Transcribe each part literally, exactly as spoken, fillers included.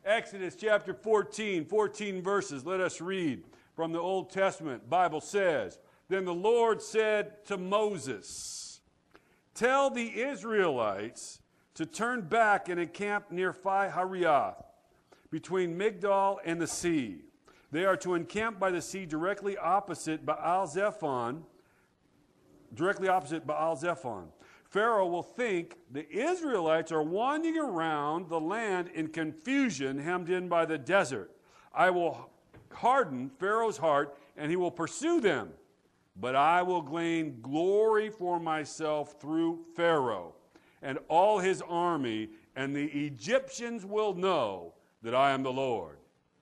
Exodus chapter fourteen, fourteen verses. Let us read from the Old Testament. Bible says, "Then the Lord said to Moses, tell the Israelites to turn back and encamp near Pi-hahiroth, between Migdol and the sea. They are to encamp by the sea directly opposite Baal-zephon, directly opposite Baal-zephon. Pharaoh will think the Israelites are wandering around the land in confusion, hemmed in by the desert. I will harden Pharaoh's heart, and he will pursue them. But I will gain glory for myself through Pharaoh and all his army, and the Egyptians will know that I am the Lord."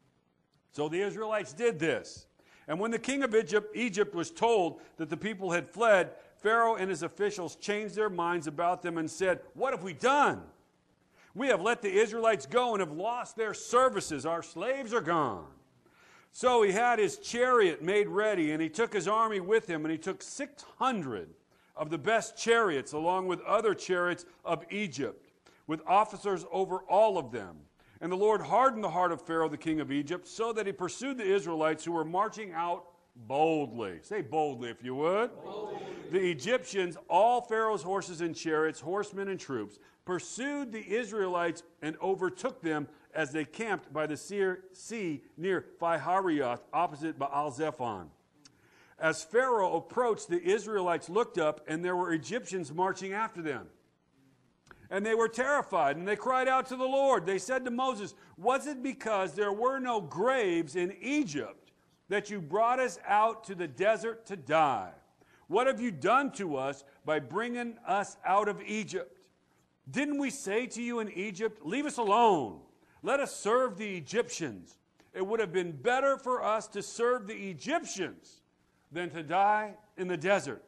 So the Israelites did this. And when the king of Egypt, Egypt was told that the people had fled, Pharaoh and his officials changed their minds about them and said, "What have we done? We have let the Israelites go and have lost their services. Our slaves are gone." So he had his chariot made ready, and he took his army with him, and he took six hundred of the best chariots, along with other chariots of Egypt, with officers over all of them. And the Lord hardened the heart of Pharaoh, the king of Egypt, so that he pursued the Israelites who were marching out boldly. Say boldly, if you would. Boldly. The Egyptians, all Pharaoh's horses and chariots, horsemen and troops, pursued the Israelites and overtook them as they camped by the sea near Pi-hahiroth, opposite Baal-zephon. As Pharaoh approached, the Israelites looked up, and there were Egyptians marching after them. And they were terrified, and they cried out to the Lord. They said to Moses, "Was it because there were no graves in Egypt that you brought us out to the desert to die? What have you done to us by bringing us out of Egypt? Didn't we say to you in Egypt, 'Leave us alone. Let us serve the Egyptians'? It would have been better for us to serve the Egyptians than to die in the desert."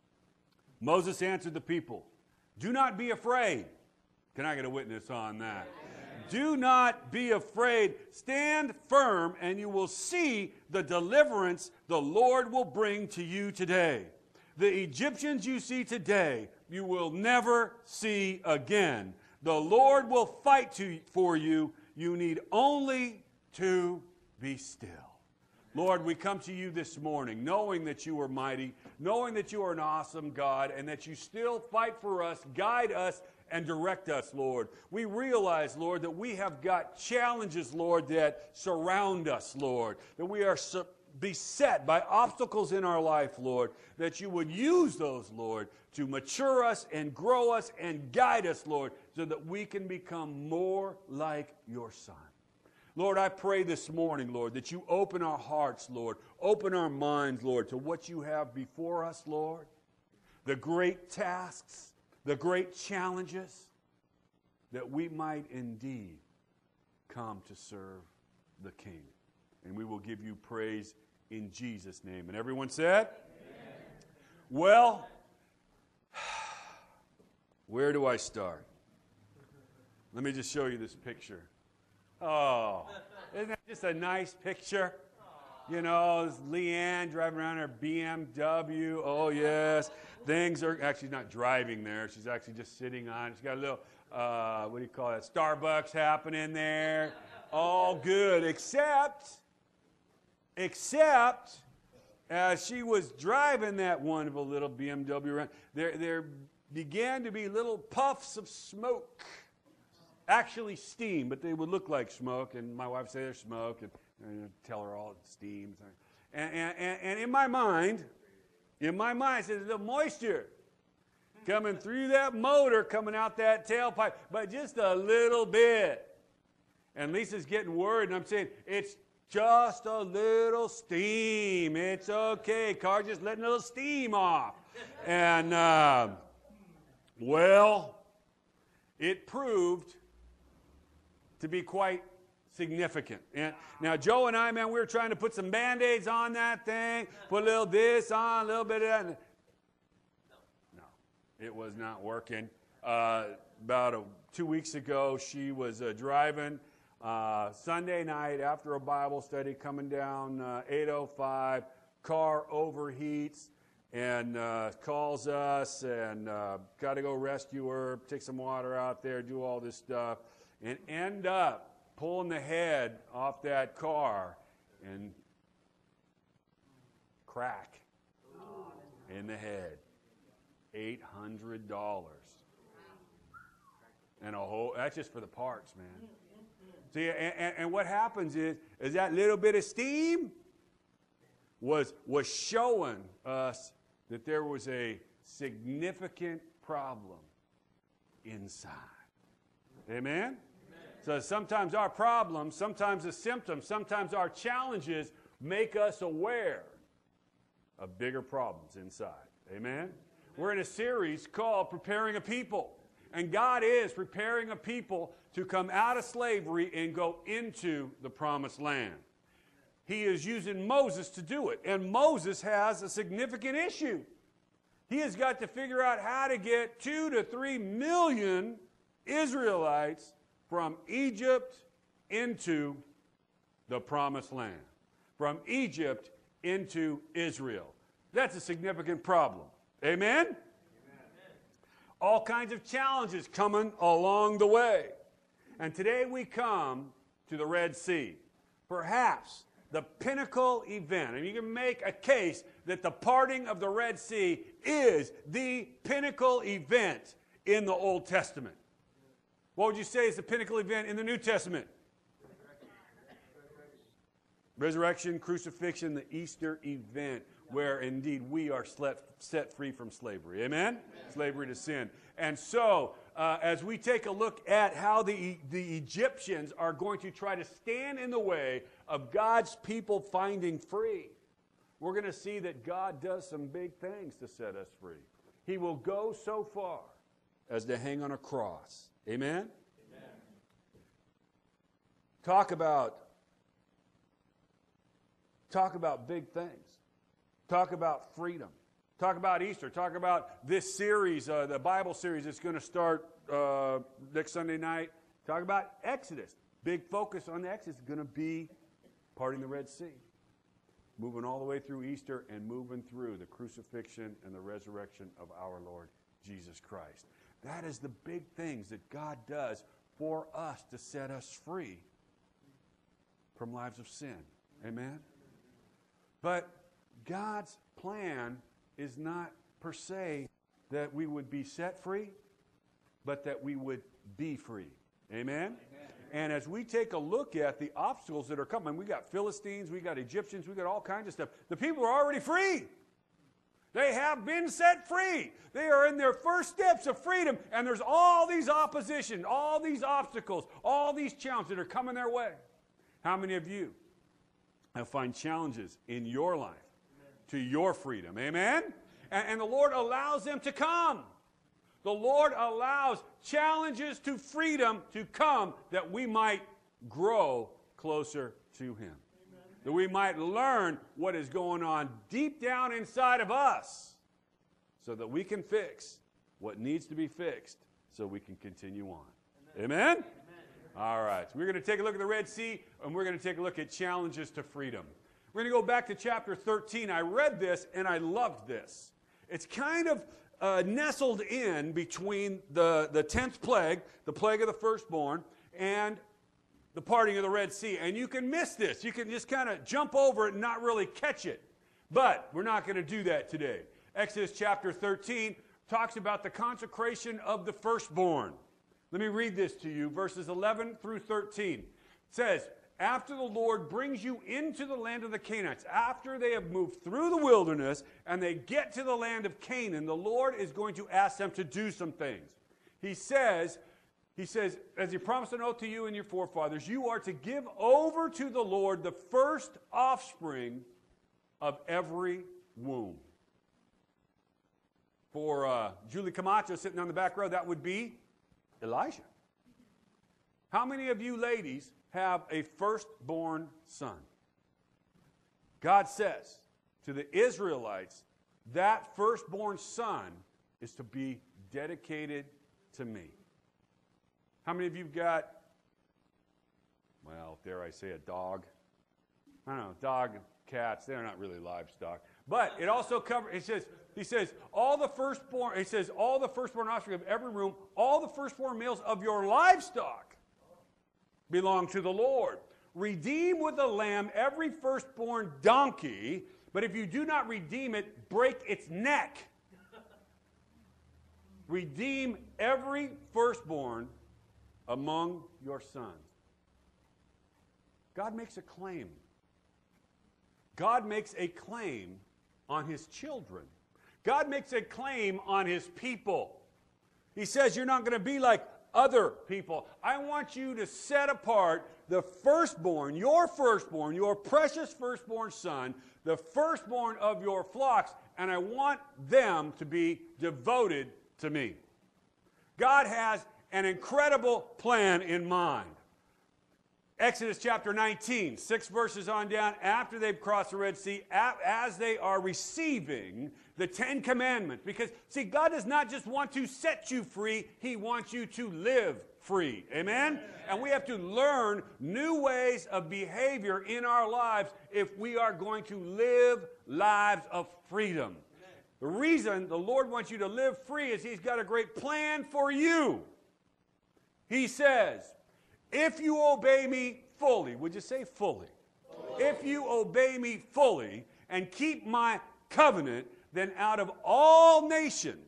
Moses answered the people, "Do not be afraid." Can I get a witness on that? Amen. "Do not be afraid. Stand firm, and you will see the deliverance the Lord will bring to you today. The Egyptians you see today, you will never see again. The Lord will fight to, for you. You need only to be still." Lord, we come to you this morning knowing that you are mighty, knowing that you are an awesome God, and that you still fight for us, guide us, and direct us, Lord. We realize, Lord, that we have got challenges, Lord, that surround us, Lord, that we are su- beset by obstacles in our life, Lord, that you would use those, Lord, to mature us and grow us and guide us, Lord, so that we can become more like your Son. Lord, I pray this morning, Lord, that you open our hearts, Lord, open our minds, Lord, to what you have before us, Lord, the great tasks, the great challenges, that we might indeed come to serve the King. And we will give you praise in Jesus' name. And everyone said? Amen. Well, where do I start? Let me just show you this picture. Oh, isn't that just a nice picture? You know, it's Leanne driving around her B M W. Oh, yes. Things are, actually she's not driving there. She's actually just sitting on it. She's got a little, uh, what do you call it, Starbucks happening there. All good, except, except, as she was driving that wonderful little B M W around, there, there began to be little puffs of smoke. Actually steam, but they would look like smoke, and my wife said there's smoke, and, and tell her all it's steam. And, and, and, and in my mind, in my mind, I said there's a little moisture coming through that motor, coming out that tailpipe, but just a little bit. And Lisa's getting worried, and I'm saying, it's just a little steam. It's okay. Car just letting a little steam off. And, uh, well, it proved to be quite significant. And now, Joe and I, man, we were trying to put some Band-Aids on that thing, put a little this on, a little bit of that. No, no, it was not working. Uh, about a, two weeks ago, she was uh, driving uh, Sunday night after a Bible study, coming down uh, eight oh five, car overheats, and uh, calls us, and uh, got to go rescue her, take some water out there, do all this stuff. And end up pulling the head off that car and crack in the head. eight hundred dollars. And a whole, that's just for the parts, man. See, and, and, and what happens is, is that little bit of steam was, was showing us that there was a significant problem inside. Amen? Amen? So sometimes our problems, sometimes the symptoms, sometimes our challenges make us aware of bigger problems inside. Amen? Amen? We're in a series called Preparing a People. And God is preparing a people to come out of slavery and go into the promised land. He is using Moses to do it. And Moses has a significant issue. He has got to figure out how to get two to three million Israelites from Egypt into the promised land. From Egypt into Israel. That's a significant problem. Amen? All kinds of challenges coming along the way. And today we come to the Red Sea. Perhaps the pinnacle event. And you can make a case that the parting of the Red Sea is the pinnacle event in the Old Testament. What would you say is the pinnacle event in the New Testament? Resurrection, crucifixion, the Easter event, where indeed we are set free from slavery. Amen? Amen. Slavery to sin. And so, uh, as we take a look at how the, the Egyptians are going to try to stand in the way of God's people finding free, we're going to see that God does some big things to set us free. He will go so far as to hang on a cross. Amen? Amen. Talk about, talk about big things. Talk about freedom. Talk about Easter. Talk about this series, uh, the Bible series that's going to start uh, next Sunday night. Talk about Exodus. Big focus on the Exodus is going to be parting the Red Sea. Moving all the way through Easter and moving through the crucifixion and the resurrection of our Lord Jesus Christ. That is the big things that God does for us to set us free from lives of sin. Amen? But God's plan is not per se that we would be set free, but that we would be free. Amen? Amen? And as we take a look at the obstacles that are coming, we got Philistines, we got Egyptians, we got all kinds of stuff. The people are already free. They have been set free. They are in their first steps of freedom, and there's all these opposition, all these obstacles, all these challenges that are coming their way. How many of you have found challenges in your life to your freedom? Amen? And, and the Lord allows them to come. The Lord allows challenges to freedom to come that we might grow closer to Him. Amen. That we might learn what is going on deep down inside of us so that we can fix what needs to be fixed so we can continue on. Amen? Amen? Amen. All right. So we're going to take a look at the Red Sea, and we're going to take a look at challenges to freedom. We're going to go back to chapter thirteen. I read this, and I loved this. It's kind of uh, nestled in between the, the tenth plague, the plague of the firstborn, and the parting of the Red Sea. And you can miss this. You can just kind of jump over it and not really catch it. But we're not going to do that today. Exodus chapter thirteen talks about the consecration of the firstborn. Let me read this to you, verses eleven through thirteen. It says, after the Lord brings you into the land of the Canaanites, after they have moved through the wilderness and they get to the land of Canaan, the Lord is going to ask them to do some things. He says, he says, as He promised an oath to you and your forefathers, you are to give over to the Lord the first offspring of every womb. For uh, Julie Camacho sitting on the back row, that would be Elijah. How many of you ladies have a firstborn son? God says to the Israelites, that firstborn son is to be dedicated to me. How many of you got, well, dare I say a dog? I don't know, dog, cats, they're not really livestock. But it also covers, it says, he says, all the firstborn, he says, all the firstborn offspring of every womb, all the firstborn males of your livestock. belong to the Lord. Redeem with a lamb every firstborn donkey, but if you do not redeem it, break its neck. Redeem every firstborn among your sons. God makes a claim. God makes a claim on his children. God makes a claim on his people. He says you're not going to be like other people. I want you to set apart the firstborn, your firstborn, your precious firstborn son, the firstborn of your flocks, and I want them to be devoted to me. God has an incredible plan in mind. Exodus chapter nineteen, six verses on down, after they've crossed the Red Sea, as they are receiving the Ten Commandments. Because, see, God does not just want to set you free, he wants you to live free. Amen? Amen? And we have to learn new ways of behavior in our lives if we are going to live lives of freedom. Amen. The reason the Lord wants you to live free is he's got a great plan for you. He says, if you obey me fully, would you say fully? fully? If you obey me fully and keep my covenant, then out of all nations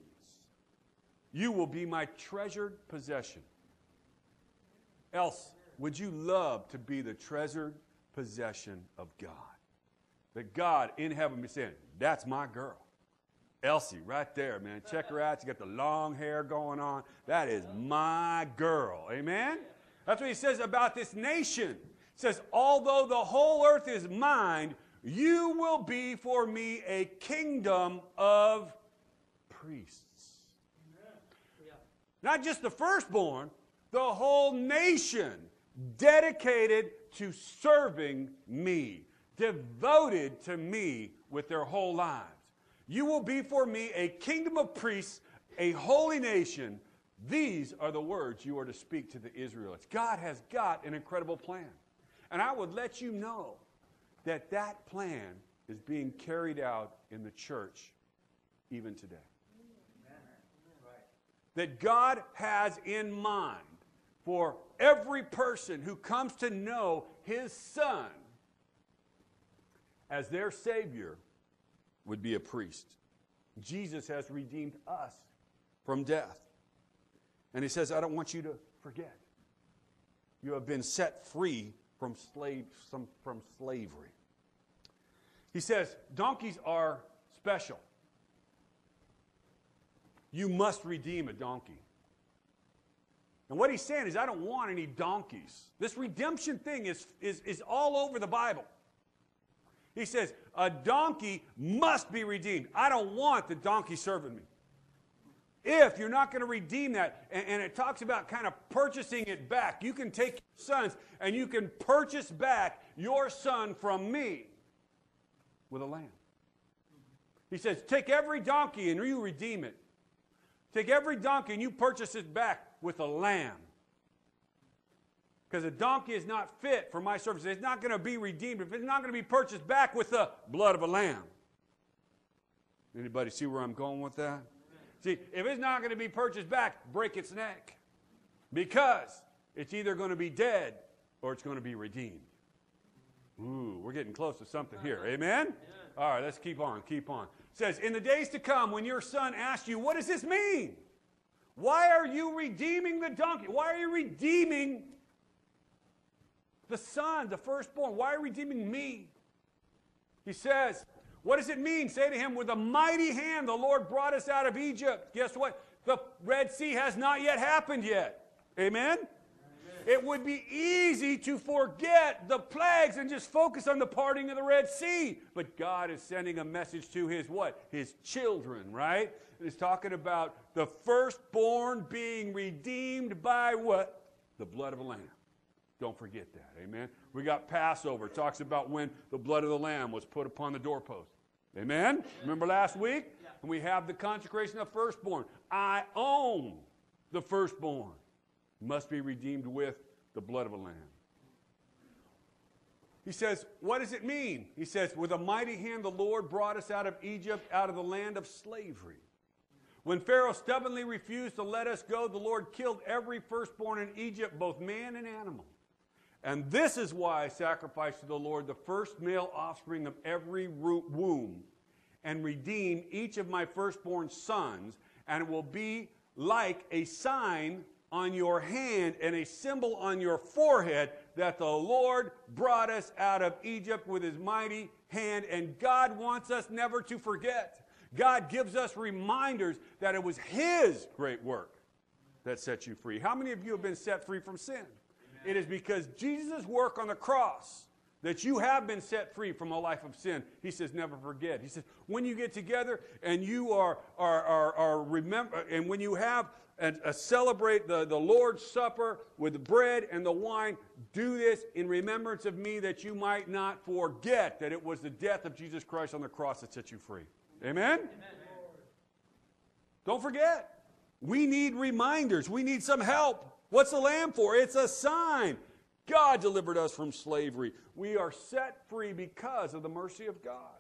you will be my treasured possession. Else, would you love to be the treasured possession of God? That God in heaven be saying, that's my girl. Elsie, right there, man. Check her out. She got the long hair going on. That is my girl. Amen? That's what he says about this nation. He says, although the whole earth is mine, you will be for me a kingdom of priests. Amen. Yeah. Not just the firstborn, the whole nation dedicated to serving me, devoted to me with their whole lives. You will be for me a kingdom of priests, a holy nation. These are the words you are to speak to the Israelites. God has got an incredible plan. And I would let you know that that plan is being carried out in the church even today. That God has in mind for every person who comes to know his Son as their Savior would be a priest. Jesus has redeemed us from death. And he says, I don't want you to forget. You have been set free from, slave, some, from slavery. He says, donkeys are special. You must redeem a donkey. And what he's saying is, I don't want any donkeys. This redemption thing is, is, is all over the Bible. He says, a donkey must be redeemed. I don't want the donkey serving me. If you're not going to redeem that, and, and it talks about kind of purchasing it back. You can take your sons and you can purchase back your son from me with a lamb. He says, take every donkey and you redeem it. Take every donkey and you purchase it back with a lamb. Because a donkey is not fit for my service. It's not going to be redeemed if it's not going to be purchased back with the blood of a lamb. Anybody see where I'm going with that? See, if it's not going to be purchased back, break its neck. Because it's either going to be dead or it's going to be redeemed. Ooh, we're getting close to something here. Amen? Yeah. All right, let's keep on, keep on. It says, in the days to come, when your son asks you, what does this mean? Why are you redeeming the donkey? Why are you redeeming the son, the firstborn? Why are you redeeming me? He says, what does it mean? Say to him, with a mighty hand the Lord brought us out of Egypt. Guess what? The Red Sea has not yet happened yet. Amen? Amen? It would be easy to forget the plagues and just focus on the parting of the Red Sea. But God is sending a message to his what? His children, right? He's talking about the firstborn being redeemed by what? The blood of a lamb. Don't forget that, amen? We got Passover. It talks about when the blood of the lamb was put upon the doorpost. Amen? Remember last week? Yeah. And we have the consecration of firstborn. I own the firstborn. Must be redeemed with the blood of a lamb. He says, what does it mean? He says, with a mighty hand the Lord brought us out of Egypt, out of the land of slavery. When Pharaoh stubbornly refused to let us go, the Lord killed every firstborn in Egypt, both man and animal. And this is why I sacrifice to the Lord the first male offspring of every womb, and redeem each of my firstborn sons, and it will be like a sign on your hand and a symbol on your forehead that the Lord brought us out of Egypt with his mighty hand. And God wants us never to forget. God gives us reminders that it was his great work that set you free. How many of you have been set free from sin? Amen. It is because Jesus' work on the cross that you have been set free from a life of sin. He says, never forget. He says, when you get together and you are, are, are, are remember, and when you have and uh, celebrate the, the Lord's Supper with the bread and the wine, do this in remembrance of me, that you might not forget that it was the death of Jesus Christ on the cross that set you free. Amen? Amen. Don't forget. We need reminders. We need some help. What's the lamb for? It's a sign. God delivered us from slavery. We are set free because of the mercy of God.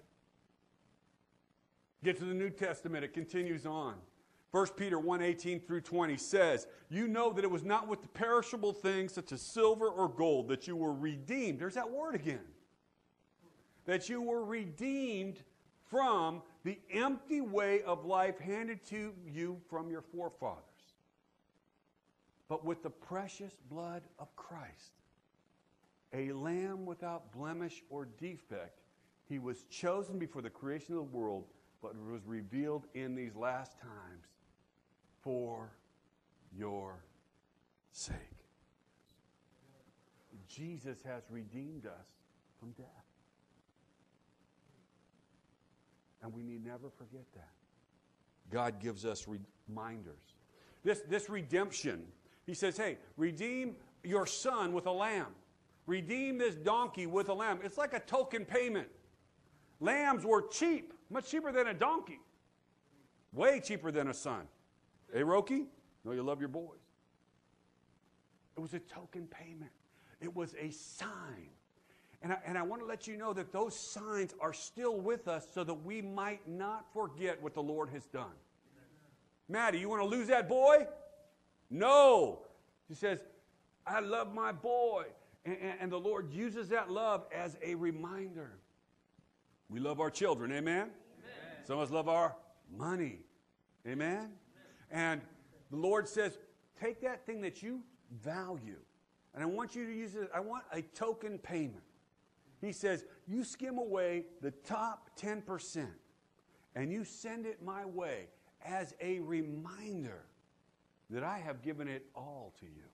Get to the New Testament. It continues on. First Peter one eighteen through twenty says, you know that it was not with the perishable things such as silver or gold that you were redeemed. There's that word again. That you were redeemed from the empty way of life handed to you from your forefathers, but with the precious blood of Christ, a lamb without blemish or defect. He was chosen before the creation of the world, but was revealed in these last times for your sake. Jesus has redeemed us from death. And we need never forget that. God gives us reminders. This, this redemption, he says, hey, redeem your son with a lamb. Redeem this donkey with a lamb. It's like a token payment. Lambs were cheap, much cheaper than a donkey. Way cheaper than a son. Hey, Roki? No, you love your boys. It was a token payment. It was a sign. And I, and I want to let you know that those signs are still with us so that we might not forget what the Lord has done. Maddie, you want to lose that boy? No. She says, I love my boy. And, and, and the Lord uses that love as a reminder. We love our children, amen? Amen. Some of us love our money, amen? Amen? And the Lord says, take that thing that you value, and I want you to use it, I want a token payment. He says, you skim away the top ten percent, and you send it my way as a reminder that I have given it all to you.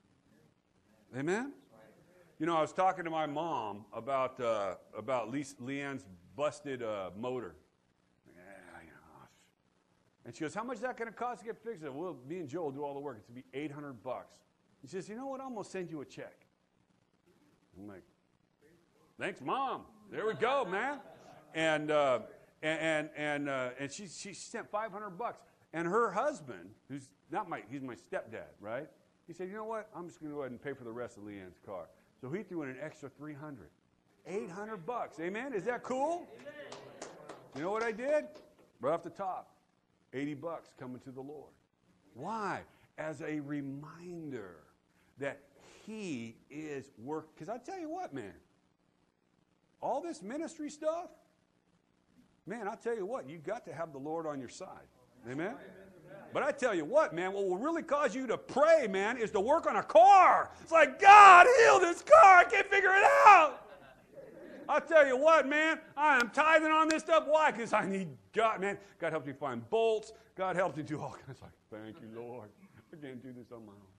Amen? You know, I was talking to my mom about uh, about Le- Leanne's busted uh, motor. Yeah, you know. And she goes, how much is that going to cost to get fixed? I said, well, me and Joe will do all the work. It's going to be eight hundred bucks. He says, you know what? I'm going to send you a check. I'm like, thanks, Mom. There we go, man. And uh, and and and, uh, and she she sent five hundred bucks. And her husband, who's not my, he's my stepdad, right? He said, you know what? I'm just going to go ahead and pay for the rest of Leanne's car. So he threw in an extra three hundred. eight hundred bucks. Amen? Is that cool? Amen. You know what I did? Right off the top, eighty bucks coming to the Lord. Why? As a reminder that he is work. Because I tell you what, man, all this ministry stuff, man, I tell you what, you got to have the Lord on your side. Amen? But I tell you what, man, what will really cause you to pray, man, is to work on a car. It's like, God, heal this car. I can't figure it out. I'll tell you what, man, I am tithing on this stuff. Why? Because I need God, man. God helps me find bolts. God helps me do all kinds of, like, thank you, Lord. I can't do this on my own.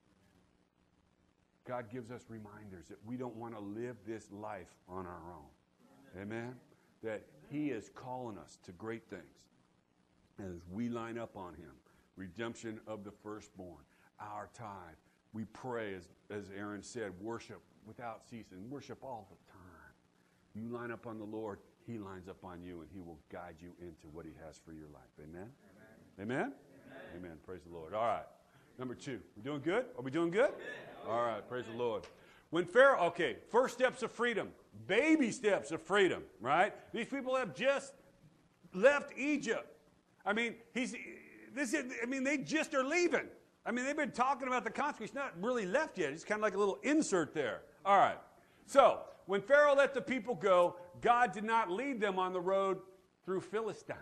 God gives us reminders that we don't want to live this life on our own. Amen? That he is calling us to great things. As we line up on him, redemption of the firstborn, our tithe. We pray, as, as Aaron said, worship without ceasing, worship all the time. You line up on the Lord, he lines up on you, and he will guide you into what he has for your life. Amen? Amen? Amen? Amen. Amen. Praise the Lord. All right. Number two. We doing good? Are we doing good? Amen. All right. Praise the Lord. When Pharaoh, okay, first steps of freedom, baby steps of freedom, right? These people have just left Egypt. I mean, he's, this is, I mean, they just are leaving. I mean, they've been talking about the consequence. He's not really left yet. It's kind of like a little insert there. All right. So, when Pharaoh let the people go, God did not lead them on the road through Philistine.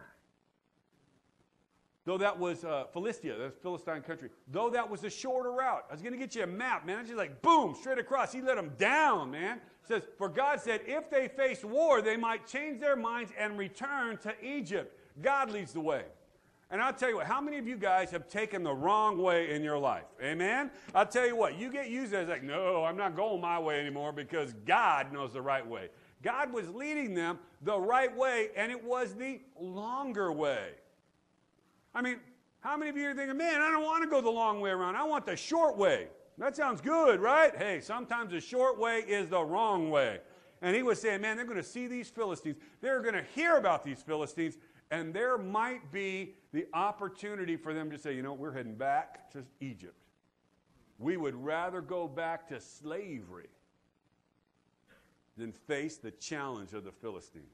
Though that was uh, Philistia, that's Philistine country. Though that was a shorter route. I was going to get you a map, man. It's just like, boom, straight across. He let them down, man. It says, for God said, if they face war, they might change their minds and return to Egypt. God leads the way. And I'll tell you what, how many of you guys have taken the wrong way in your life? Amen? I'll tell you what, you get used as like, no, I'm not going my way anymore because God knows the right way. God was leading them the right way, and it was the longer way. I mean, how many of you are thinking, man, I don't want to go the long way around. I want the short way. That sounds good, right? Hey, sometimes the short way is the wrong way. And he was saying, man, they're going to see these Philistines. They're going to hear about these Philistines. And there might be the opportunity for them to say, you know, we're heading back to Egypt. We would rather go back to slavery than face the challenge of the Philistines.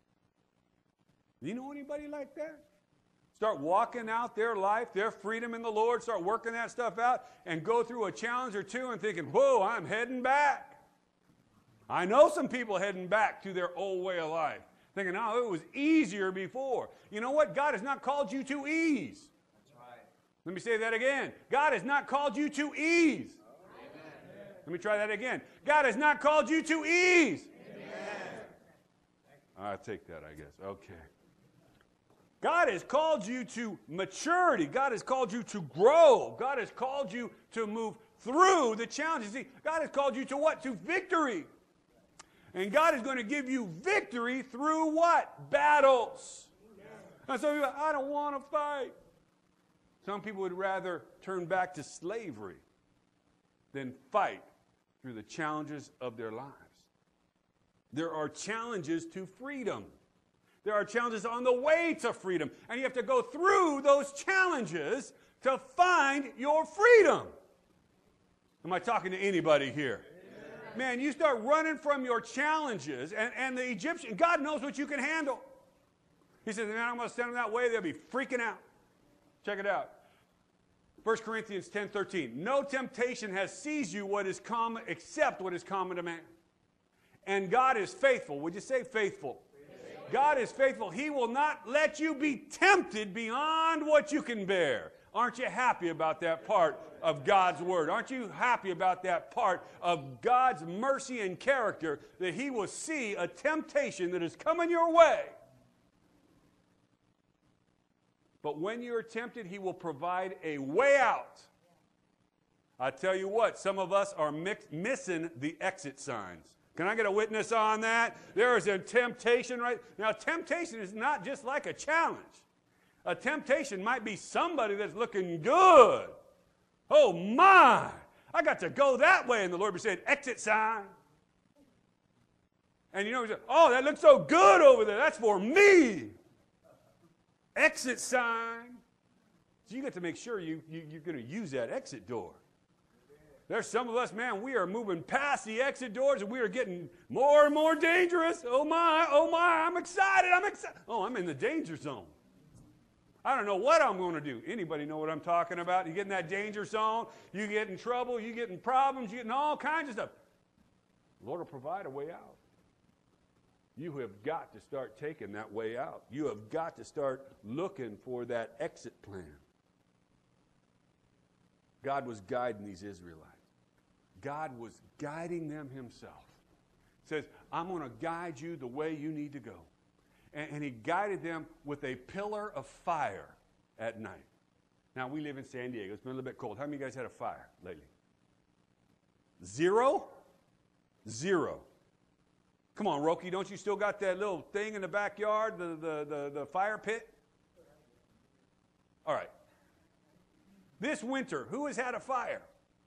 Do you know anybody like that? Start walking out their life, their freedom in the Lord, start working that stuff out, and go through a challenge or two and thinking, whoa, I'm heading back. I know some people heading back to their old way of life. Thinking, oh, it was easier before. You know what? God has not called you to ease. That's right. Let me say that again. God has not called you to ease. Amen. Let me try that again. God has not called you to ease. Amen. I take that, I guess. Okay. God has called you to maturity. God has called you to grow. God has called you to move through the challenges. See, God has called you to what? To victory. And God is going to give you victory through what? Battles. And so people, I don't want to fight. Some people would rather turn back to slavery than fight through the challenges of their lives. There are challenges to freedom. There are challenges on the way to freedom. And you have to go through those challenges to find your freedom. Am I talking to anybody here? Man, you start running from your challenges, and, and the Egyptian, God knows what you can handle. He says, man, I'm going to send them that way. They'll be freaking out. Check it out. First Corinthians ten thirteen. No temptation has seized you what is common, except what is common to man. And God is faithful. Would you say faithful? Faithful. God is faithful. He will not let you be tempted beyond what you can bear. Aren't you happy about that part of God's word? Aren't you happy about that part of God's mercy and character, that he will see a temptation that is coming your way? But when you're tempted, he will provide a way out. I tell you what, some of us are mix- missing the exit signs. Can I get a witness on that? There is a temptation right now. Temptation is not just like a challenge. A temptation might be somebody that's looking good. Oh my, I got to go that way. And the Lord would say, exit sign. And you know, oh, that looks so good over there. That's for me. Exit sign. So you got to make sure you, you, you're going to use that exit door. There's some of us, man, we are moving past the exit doors and we are getting more and more dangerous. Oh my, oh my, I'm excited, I'm excited. Oh, I'm in the danger zone. I don't know what I'm going to do. Anybody know what I'm talking about? You get in that danger zone, you get in trouble, you get in problems, you get in all kinds of stuff. The Lord will provide a way out. You have got to start taking that way out. You have got to start looking for that exit plan. God was guiding these Israelites. God was guiding them himself. He says, I'm going to guide you the way you need to go. And, and he guided them with a pillar of fire at night. Now, we live in San Diego. It's been a little bit cold. How many of you guys had a fire lately? Zero? Zero. Come on, Roki, don't you still got that little thing in the backyard, the, the, the, the fire pit? All right. This winter, who has had a fire?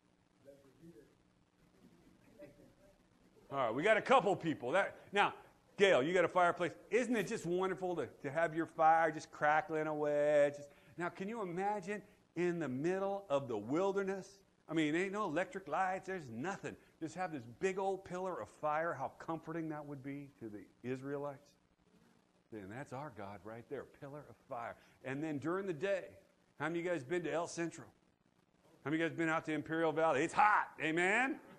All right, we got a couple people. That, now, Gail, you got a fireplace. Isn't it just wonderful to, to have your fire just crackling away? Just, now, can you imagine in the middle of the wilderness? I mean, there ain't no electric lights. There's nothing. Just have this big old pillar of fire. How comforting that would be to the Israelites. And that's our God right there, pillar of fire. And then during the day, how many of you guys been to El Centro? How many of you guys been out to Imperial Valley? It's hot, amen?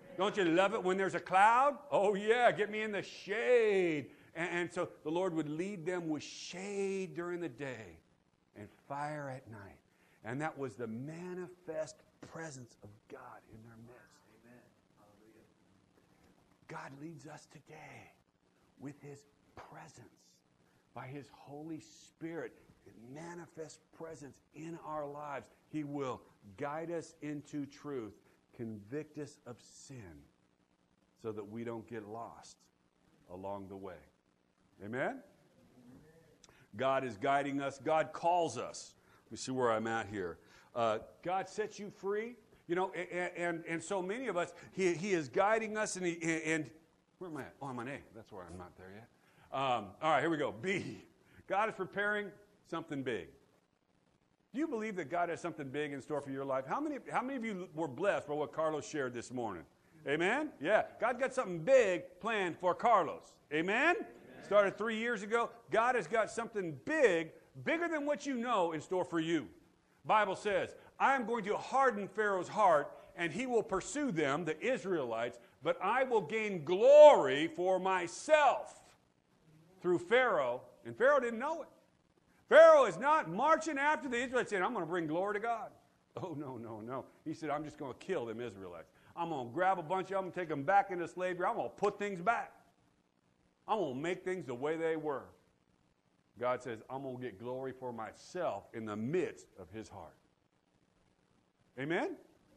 Don't you love it when there's a cloud? Oh, yeah, get me in the shade. And, and so the Lord would lead them with shade during the day and fire at night. And that was the manifest presence of God in their midst. Amen. Hallelujah. God leads us today with His presence, by His Holy Spirit, His manifest presence in our lives. He will guide us into truth, convict us of sin, so that we don't get lost along the way. Amen? God is guiding us. God calls us. Let me see where I'm at here. Uh, God sets you free. You know, and, and, and so many of us, he, he is guiding us, and, he, and where am I at? Oh, I'm on A. That's where I'm not there yet. Um, all right, here we go. B. God is preparing something big. Do you believe that God has something big in store for your life? How many, how many of you were blessed by what Carlos shared this morning? Amen? Yeah. God got something big planned for Carlos. Amen? Amen? Started three years ago. God has got something big, bigger than what you know, in store for you. Bible says, I am going to harden Pharaoh's heart, and he will pursue them, the Israelites, but I will gain glory for myself through Pharaoh. And Pharaoh didn't know it. Pharaoh is not marching after the Israelites saying, I'm going to bring glory to God. Oh, no, no, no. He said, I'm just going to kill them Israelites. I'm going to grab a bunch of them, take them back into slavery. I'm going to put things back. I'm going to make things the way they were. God says, I'm going to get glory for myself in the midst of his heart. Amen?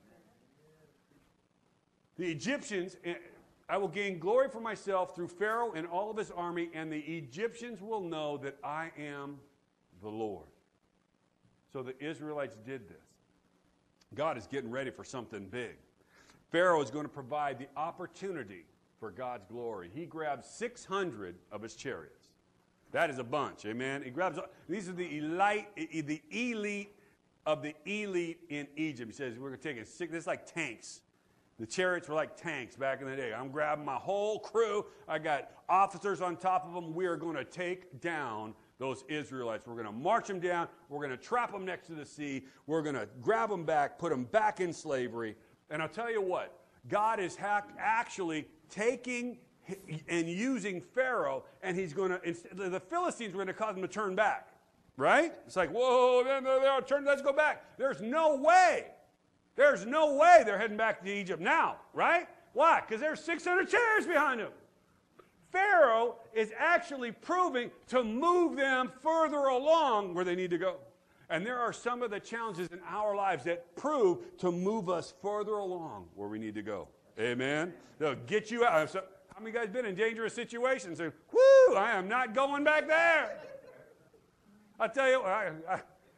The Egyptians, I will gain glory for myself through Pharaoh and all of his army, and the Egyptians will know that I am the Lord. So the Israelites did this. God is getting ready for something big. Pharaoh is going to provide the opportunity for God's glory. He grabs six hundred of his chariots. That is a bunch, amen? He grabs, these are the elite, the elite of the elite in Egypt. He says, we're going to take it six, this is like tanks. The chariots were like tanks back in the day. I'm grabbing my whole crew. I got officers on top of them. We are going to take down those Israelites. We're going to march them down. We're going to trap them next to the sea. We're going to grab them back, put them back in slavery. And I'll tell you what, God is ha- actually taking and using Pharaoh, and he's going to, the Philistines were going to cause him to turn back, right? It's like, whoa, they're, they're turn, let's go back. There's no way. There's no way they're heading back to Egypt now, right? Why? Because there's six hundred chariots behind them. Pharaoh is actually proving to move them further along where they need to go. And there are some of the challenges in our lives that prove to move us further along where we need to go. Amen? They'll get you out. So, how many of you guys been in dangerous situations? And, whoo, I am not going back there. I tell you, I, I,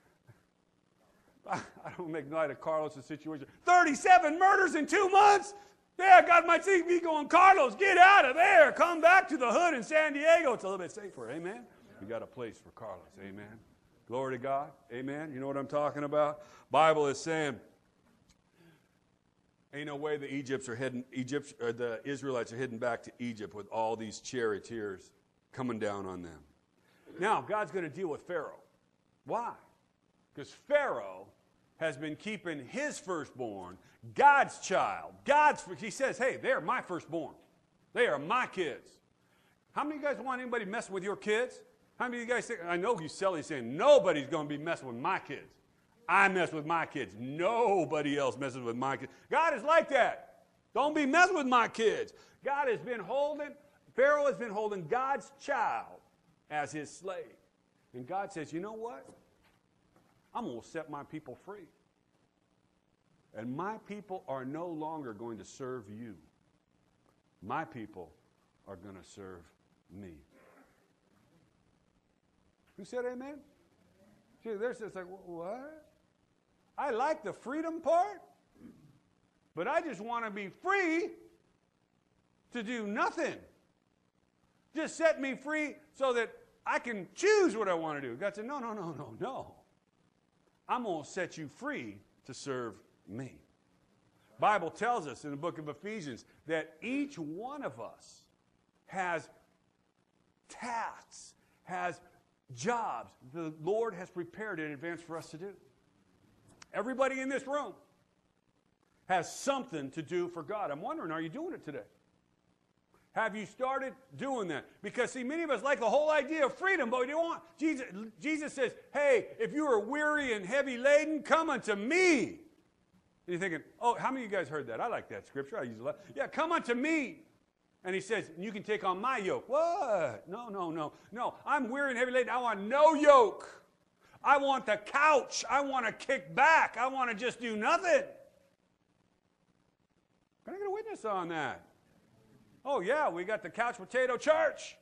I don't make light of Carlos' situation. thirty-seven murders in two months? Yeah, God might see me going, Carlos, get out of there. Come back to the hood in San Diego. It's a little bit safer. Amen? We got a place for Carlos. Amen? Glory to God. Amen? You know what I'm talking about? Bible is saying, ain't no way the Egypts are heading, Egypt, or the Israelites are heading back to Egypt with all these charioteers coming down on them. Now, God's going to deal with Pharaoh. Why? Because Pharaoh has been keeping his firstborn, God's child, God's, he says, hey, they're my firstborn. They are my kids. How many of you guys want anybody messing with your kids? How many of you guys think, I know he's selling, saying, nobody's going to be messing with my kids. I mess with my kids. Nobody else messes with my kids. God is like that. Don't be messing with my kids. God has been holding, Pharaoh has been holding God's child as his slave. And God says, you know what? I'm going to set my people free. And my people are no longer going to serve you. My people are going to serve me. Who said amen? See, there's just like, what? I like the freedom part, but I just want to be free to do nothing. Just set me free so that I can choose what I want to do. God said, no, no, no, no, no. I'm going to set you free to serve me. Bible tells us in the book of Ephesians that each one of us has tasks, has jobs the Lord has prepared in advance for us to do. Everybody in this room has something to do for God. I'm wondering, are you doing it today? Have you started doing that? Because, see, many of us like the whole idea of freedom, but we don't want. Jesus, Jesus says, hey, if you are weary and heavy laden, come unto me. And you're thinking, oh, how many of you guys heard that? I like that scripture. I use it a lot. Yeah, come unto me. And he says, you can take on my yoke. What? No, no, no. No, I'm weary and heavy laden. I want no yoke. I want the couch. I want to kick back. I want to just do nothing. Can I get a witness on that? Oh, yeah, we got the couch potato church.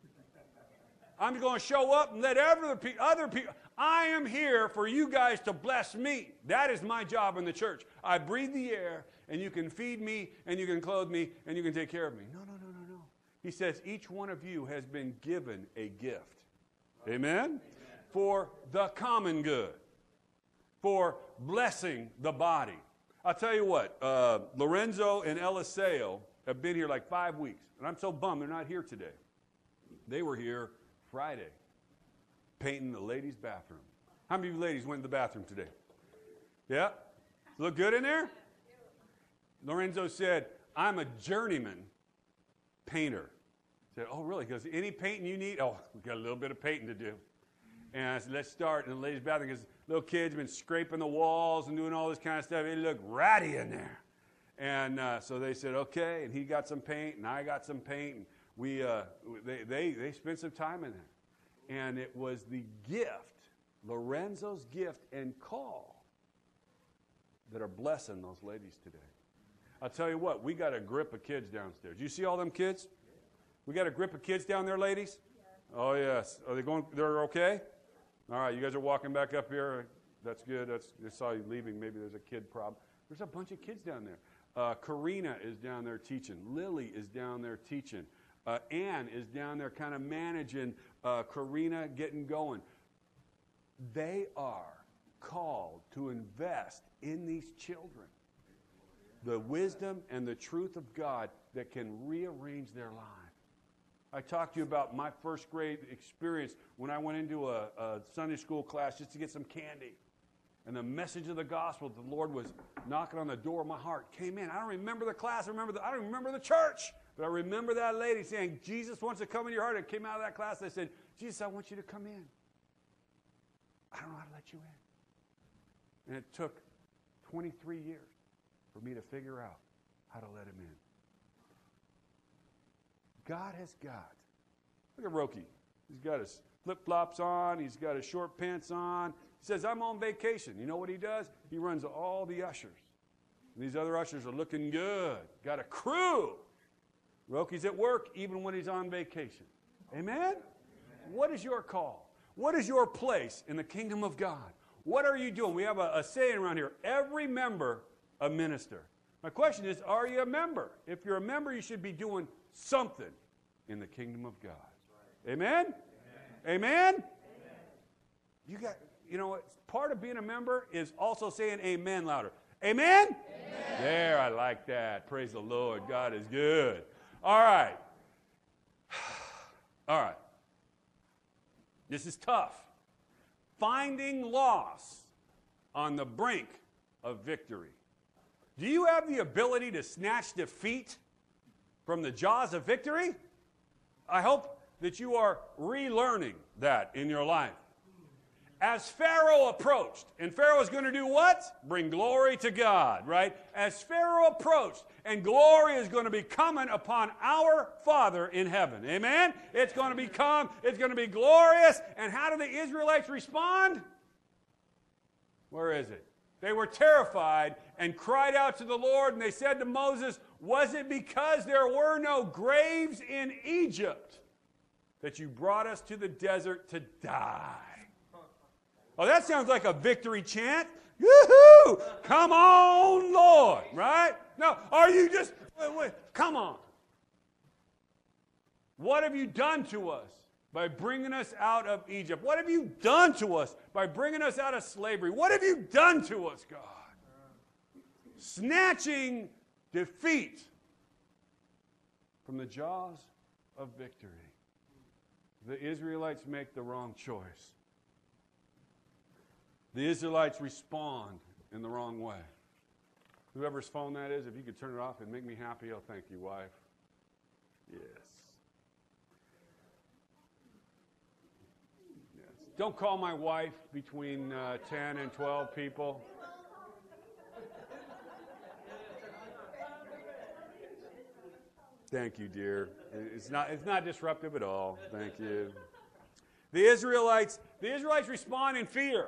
I'm going to show up and let other people. I am here for you guys to bless me. That is my job in the church. I breathe the air, and you can feed me, and you can clothe me, and you can take care of me. No, no, no, no, no. He says each one of you has been given a gift. Amen? Amen. For the common good. For blessing the body. I'll tell you what, uh, Lorenzo and Eliseo have been here like five weeks. And I'm so bummed they're not here today. They were here Friday, painting the ladies' bathroom. How many of you ladies went to the bathroom today? Yeah? Look good in there? Lorenzo said, I'm a journeyman painter. I said, oh, really? He goes, any painting you need? Oh, we've got a little bit of painting to do. And I said, let's start in the ladies' bathroom because little kids have been scraping the walls and doing all this kind of stuff. It looked ratty in there. And uh, so they said, okay, and he got some paint, and I got some paint, and we, uh, they, they, they spent some time in there. And it was the gift, Lorenzo's gift and call, that are blessing those ladies today. I'll tell you what, we got a grip of kids downstairs. You see all them kids? We got a grip of kids down there, ladies? Yeah. Oh, yes. Are they going, they're okay? All right, you guys are walking back up here. That's good. That's, I saw you leaving. Maybe there's a kid problem. There's a bunch of kids down there. Uh, Karina is down there teaching. Lily is down there teaching. Uh, Ann is down there kind of managing uh, Karina getting going. They are called to invest in these children the wisdom and the truth of God that can rearrange their lives. I talked to you about my first grade experience when I went into a, a Sunday school class just to get some candy. And the message of the gospel, the Lord was knocking on the door of my heart, came in. I don't remember the class. I, remember the, I don't remember the church. But I remember that lady saying, Jesus wants to come in your heart. I came out of that class. I said, Jesus, I want you to come in. I don't know how to let you in. And it took twenty-three years for me to figure out how to let him in. God has got, look at Roki. He's got his flip-flops on. He's got his short pants on. He says, I'm on vacation. You know what he does? He runs all the ushers. And these other ushers are looking good. Got a crew. Roki's at work even when he's on vacation. Amen? Amen? What is your call? What is your place in the kingdom of God? What are you doing? We have a, a saying around here, every member a minister. My question is, are you a member? If you're a member, you should be doing something in the kingdom of God. Amen? Amen? Amen? Amen. You got, you know, part of being a member is also saying amen louder. Amen? Amen? There, I like that. Praise the Lord. God is good. All right. All right. This is tough. Finding loss on the brink of victory. Do you have the ability to snatch defeat from the jaws of victory? I hope that you are relearning that in your life. As Pharaoh approached, and Pharaoh is going to do what? Bring glory to God, right? As Pharaoh approached, and glory is going to be coming upon our Father in heaven. Amen? It's going to become, it's going to be glorious. And how do the Israelites respond? Where is it? They were terrified and cried out to the Lord, and they said to Moses, was it because there were no graves in Egypt that you brought us to the desert to die? Oh, that sounds like a victory chant. Woo-hoo! Come on, Lord, right? No, are you just, wait, wait, come on. What have you done to us by bringing us out of Egypt? What have you done to us by bringing us out of slavery? What have you done to us, God? Snatching defeat from the jaws of victory. The Israelites make the wrong choice. The Israelites respond in the wrong way. Whoever's phone that is, if you could turn it off and make me happy, I'll thank you, wife. Yes. Yes. Don't call my wife between uh, ten and twelve people. Thank you, dear. It's not, it's not disruptive at all. Thank you. The Israelites, the Israelites respond in fear.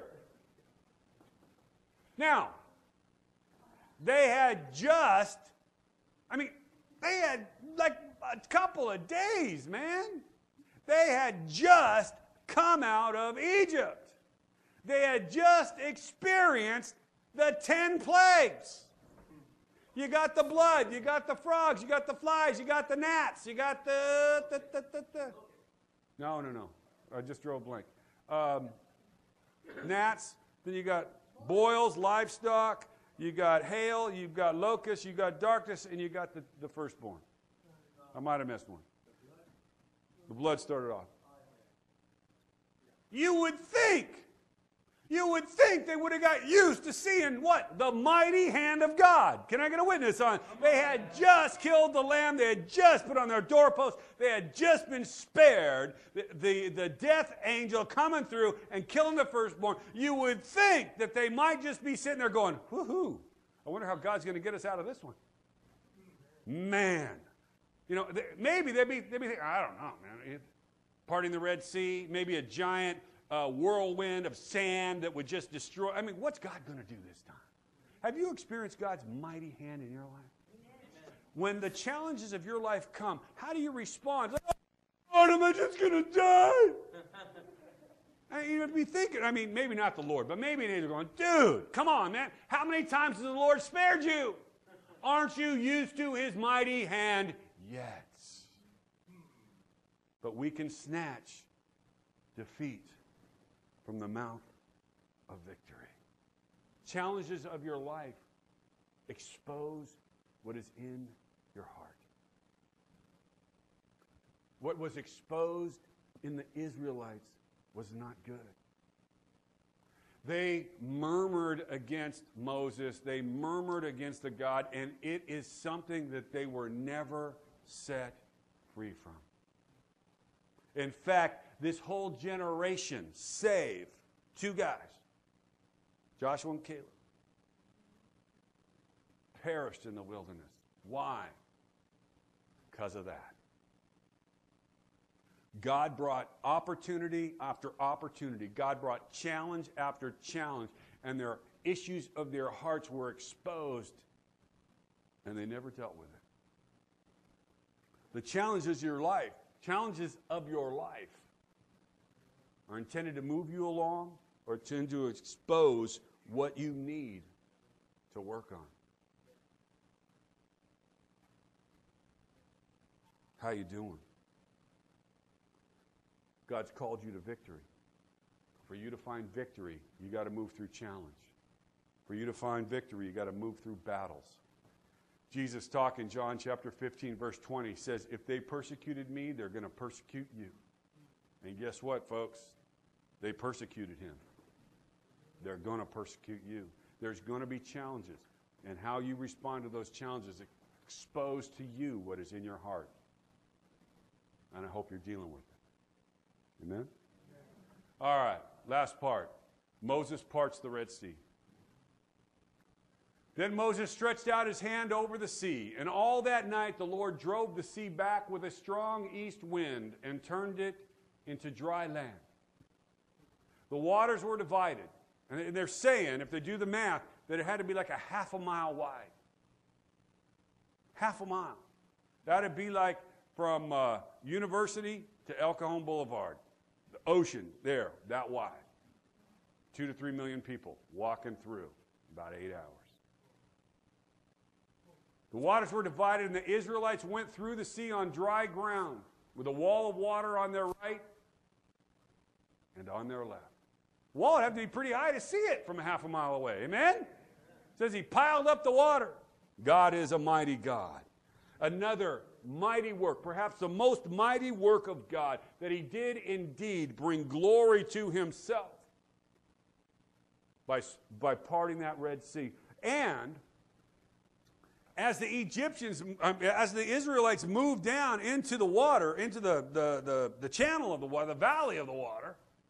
Now, they had just, I mean, they had like a couple of days, man. They had just come out of Egypt. They had just experienced the ten plagues. You got the blood, you got the frogs, you got the flies, you got the gnats, you got the... the, the, the, the. No, no, no. I just drew a blank. Um, gnats, then you got boils, livestock, you got hail, you've got locusts, you got darkness, and you got the, the firstborn. I might have missed one. The blood started off. You would think, you would think they would have got used to seeing what? The mighty hand of God. Can I get a witness on? They had just killed the lamb. They had just put on their doorpost. They had just been spared the, the, the death angel coming through and killing the firstborn. You would think that they might just be sitting there going, whoo-hoo, I wonder how God's going to get us out of this one. Man. You know, they, maybe they'd be, they'd be thinking, I don't know, man. Parting the Red Sea, maybe a giant uh, whirlwind of sand that would just destroy. I mean, what's God going to do this time? Have you experienced God's mighty hand in your life? Amen. When the challenges of your life come, how do you respond? Like, oh, am I just going to die? And you'd be thinking, I mean, maybe not the Lord, but maybe they're going, dude, come on, man. How many times has the Lord spared you? Aren't you used to his mighty hand yet? But we can snatch defeat from the mouth of victory. Challenges of your life expose what is in your heart. What was exposed in the Israelites was not good. They murmured against Moses. They murmured against the God, and it is something that they were never set free from. In fact, this whole generation, save two guys, Joshua and Caleb, perished in the wilderness. Why? Because of that. God brought opportunity after opportunity. God brought challenge after challenge, and their issues of their hearts were exposed, and they never dealt with it. The challenges of your life, challenges of your life are intended to move you along or tend to expose what you need to work on. How you doing? God's called you to victory. For you to find victory, you got to move through challenge. For you to find victory, you got to move through battles. Jesus talk in John chapter fifteen, verse twenty, says, if they persecuted me, they're going to persecute you. And guess what, folks? They persecuted him. They're going to persecute you. There's going to be challenges. And how you respond to those challenges expose to you what is in your heart. And I hope you're dealing with it. Amen? Amen? All right, last part. Moses parts the Red Sea. Then Moses stretched out his hand over the sea, and all that night the Lord drove the sea back with a strong east wind and turned it into dry land. The waters were divided, and they're saying, if they do the math, that it had to be like a half a mile wide. Half a mile. That would be like from uh, University to El Cajon Boulevard. The ocean there, that wide. Two to three million people walking through, about eight hours. The waters were divided, and the Israelites went through the sea on dry ground, with a wall of water on their right and on their left. The wall would have to be pretty high to see it from a half a mile away. Amen? It says he piled up the water. God is a mighty God. Another mighty work, perhaps the most mighty work of God, that he did indeed bring glory to himself by, by parting that Red Sea. And as the Egyptians, um, as the Israelites moved down into the water, into the, the, the, the channel of the water, the valley of the water,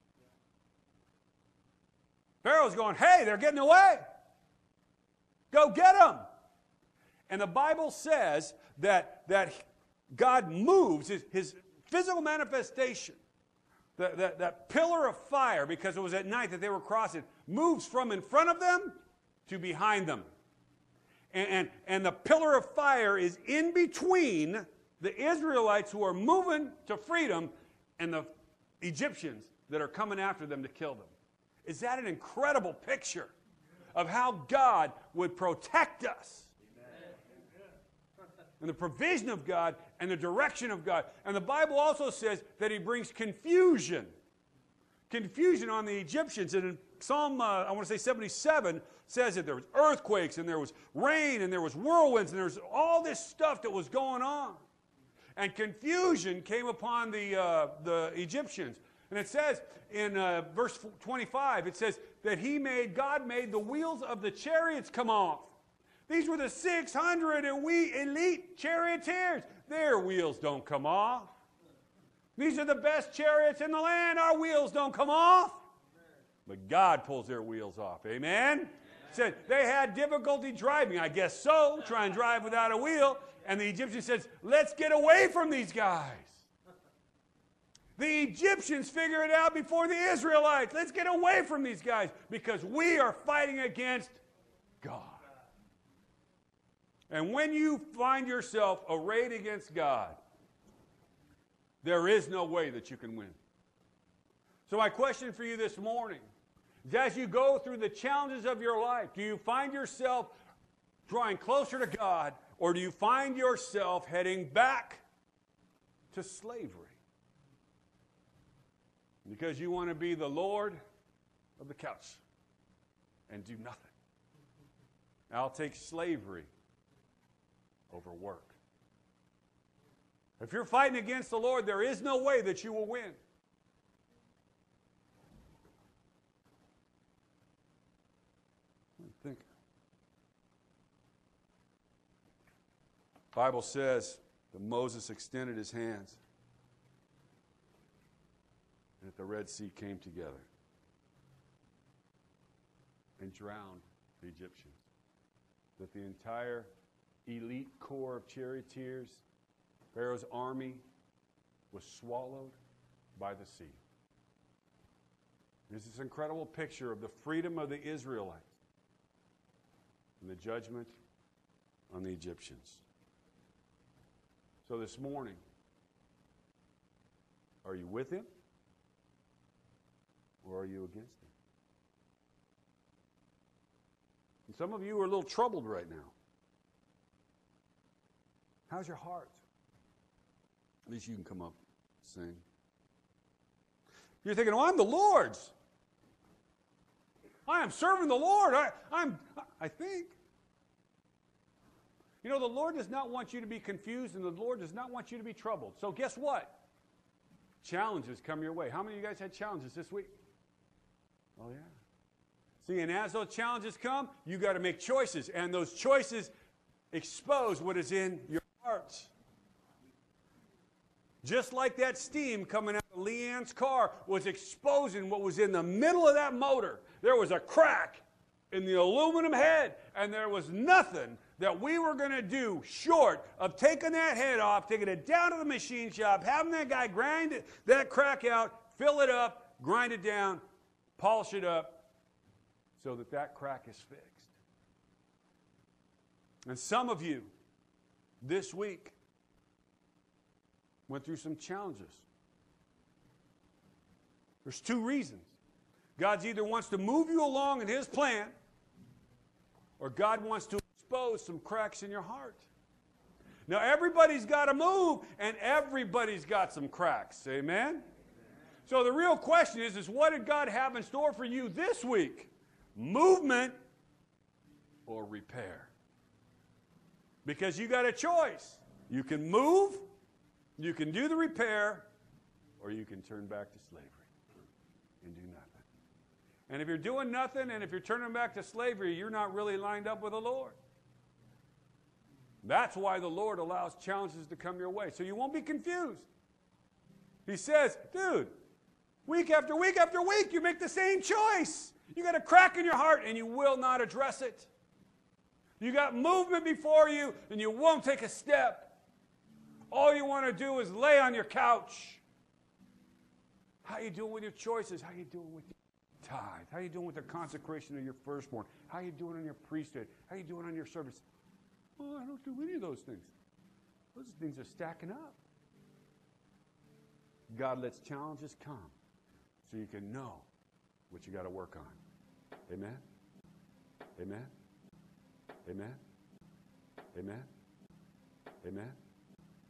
Pharaoh's going, hey, they're getting away. Go get them. And the Bible says that, that God moves, his, his physical manifestation, that, that, that pillar of fire, because it was at night that they were crossing, moves from in front of them to behind them. And, and, and the pillar of fire is in between the Israelites who are moving to freedom and the Egyptians that are coming after them to kill them. Is that an incredible picture of how God would protect us? And the provision of God and the direction of God. And the Bible also says that he brings confusion. Confusion on the Egyptians. And in Psalm, uh, I want to say seventy-seven, says that there was earthquakes and there was rain and there was whirlwinds and there was all this stuff that was going on. And confusion came upon the, uh, the Egyptians. And it says in uh, verse twenty-five, it says that he made, God made the wheels of the chariots come off. These were the six hundred elite charioteers. Their wheels don't come off. These are the best chariots in the land. Our wheels don't come off. But God pulls their wheels off. Amen? Said they had difficulty driving. I guess so. Try and drive without a wheel. And the Egyptian says, let's get away from these guys. The Egyptians figure it out before the Israelites. Let's get away from these guys because we are fighting against God. And when you find yourself arrayed against God, there is no way that you can win. So my question for you this morning is, as you go through the challenges of your life, do you find yourself drawing closer to God, or do you find yourself heading back to slavery? Because you want to be the Lord of the couch and do nothing. I'll take slavery over work. If you're fighting against the Lord, there is no way that you will win. I think. The Bible says that Moses extended his hands and that the Red Sea came together and drowned the Egyptians. That the entire elite corps of charioteers, Pharaoh's army, was swallowed by the sea. There's this incredible picture of the freedom of the Israelites and the judgment on the Egyptians. So this morning, are you with him or are you against him? And some of you are a little troubled right now. How's your heart? At least you can come up and sing. You're thinking, oh, I'm the Lord's. I am serving the Lord. I, I'm, I think. You know, the Lord does not want you to be confused, and the Lord does not want you to be troubled. So guess what? Challenges come your way. How many of you guys had challenges this week? Oh, yeah. See, and as those challenges come, you got to make choices, and those choices expose what is in your hearts. Just like that steam coming out of Leanne's car was exposing what was in the middle of that motor. There was a crack in the aluminum head, and there was nothing that we were going to do short of taking that head off, taking it down to the machine shop, having that guy grind it, that crack out, fill it up, grind it down, polish it up, so that that crack is fixed. And some of you this week went through some challenges. There's two reasons. God either wants to move you along in his plan, or God wants to expose some cracks in your heart. Now, everybody's got to move, and everybody's got some cracks. Amen? So the real question is, is what did God have in store for you this week? Movement or repair? Because you got a choice. You can move, you can do the repair, or you can turn back to slavery and do nothing. And if you're doing nothing, and if you're turning back to slavery, you're not really lined up with the Lord. That's why the Lord allows challenges to come your way, so you won't be confused. He says, dude, week after week after week, you make the same choice. You got a crack in your heart, and you will not address it. You got movement before you, and you won't take a step. All you want to do is lay on your couch. How you doing with your choices? How you doing with your tithe? How you doing with the consecration of your firstborn? How you doing on your priesthood? How you doing on your service? Well, I don't do any of those things. Those things are stacking up. God lets challenges come so you can know what you got to work on. Amen? Amen? Amen? Amen? Amen?